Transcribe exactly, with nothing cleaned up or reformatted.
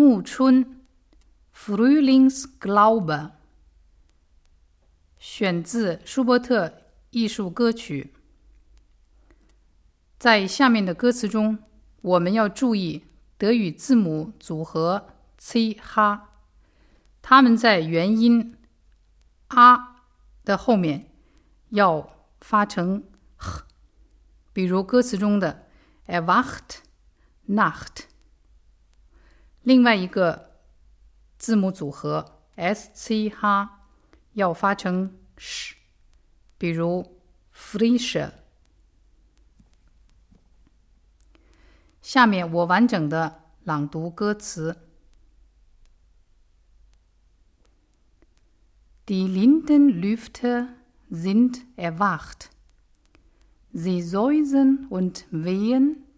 暮春 Frühlingsglaube 选自舒伯特艺术歌曲。在下面的歌词中，我们要注意德语字母组合 ch， 它们在元音 a 的后面要发成 h， 比如歌词中的 erwacht Nacht。 另外一个字母组合 sch 要发成 sh， 比如 frische。 下面我完整的朗读歌词。Die Lindenlüfte sind erwacht. Sie säusen und wehen